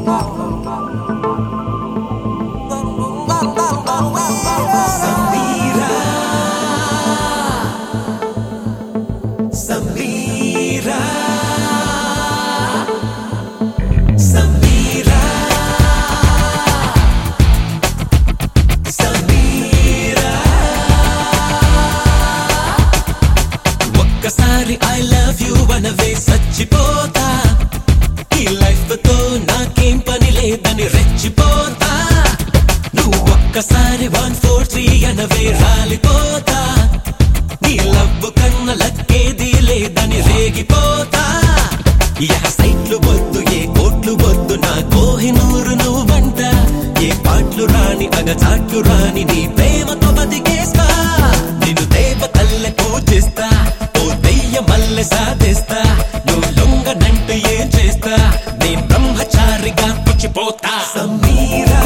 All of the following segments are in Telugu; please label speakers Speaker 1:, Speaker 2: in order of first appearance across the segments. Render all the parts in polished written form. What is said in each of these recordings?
Speaker 1: ఒక్కసారి I love you అనవే సచ్చిపోతా ఈ లైఫ్ తో నాకేం పని లేదని రెచ్చిపోతా నువ్వు ఒక్కసారి 143 అనవే రాలిపోతా నీ లవ్ కన్న లక్కేది లేదని రేగిపోతా యా సైట్లు వద్దు ఏ కోట్లు వద్దు నా కోహినూరు నువ్వంట ఏ పాటలు రాని అగచాట్లు రాని నీ ప్రేమతో బతికేస్తా నిన్ను దేవతల్లే పూజిస్తా ఓ దెయ్య మల్లె సాధిస్తా నువ్వు లొంగనంటూ ఏం చేస్తా నేను బ్రహ్మచారిగా పుచ్చిపోతా సమీరా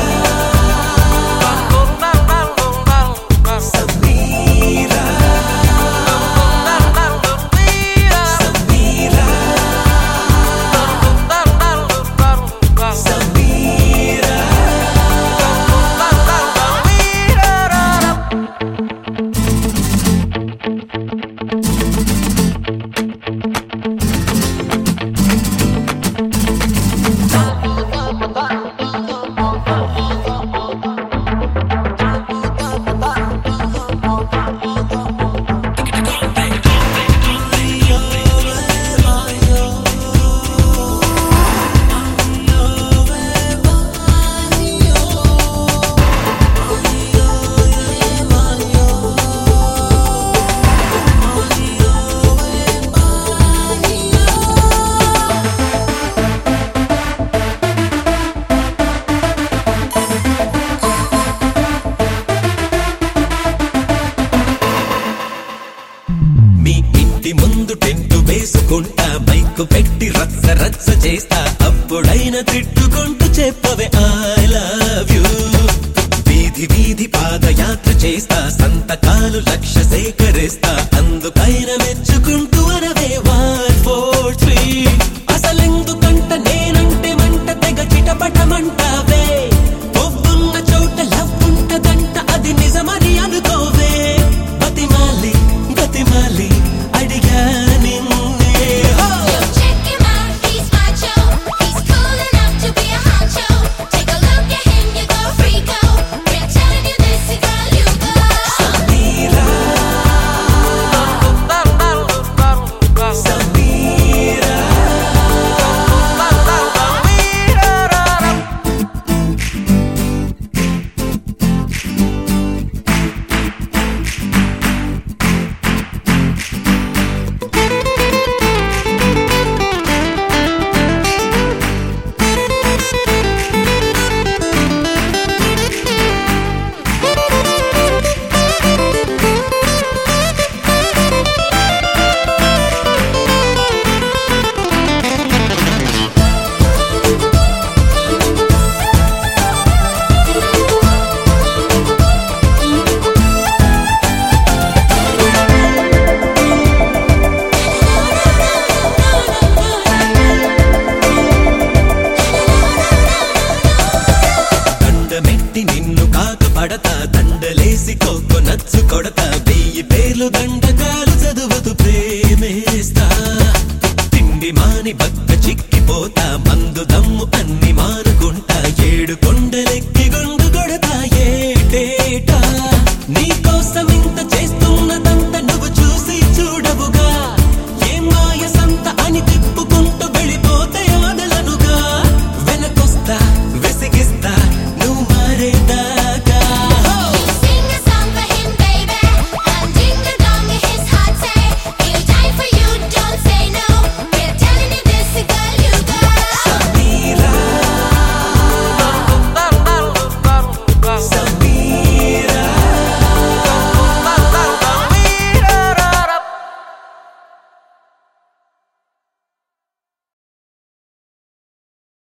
Speaker 1: ముందు టెంటు వేసుకుంటా మైకు పెట్టి రచ్చ రచ్చ చేస్తా అప్పుడైనా తిట్టుకుంటూ చెప్పవే ఐ లవ్ యూ వీధి వీధి పాదయాత్ర చేస్తా సంతకాలు లక్ష సేకరిస్తా అందుకైనా మెచ్చుకుంటూ అనవే 143 అసలెందుకంట నేనంటే మంట తెగ చిటపటమంటావే ఒవ్వున్న చోట లవ్ ఉంటదంట అది నిజమని అనుకోవే బతిమాలి బతిమాలి నిన్ను కాక పడతా దండలేసి కోకో నచ్చు కొడతా 1000 పేర్లు దండకాలు చదువుతూ ప్రేమేస్తా తిండి మాని బక్క చిక్కిపోతా మందు దమ్ము అన్ని మానుకుంటా 7 కొండలెక్కి గుండు కొడతా ఏటేటా నీకోసం ఇంత చేస్తా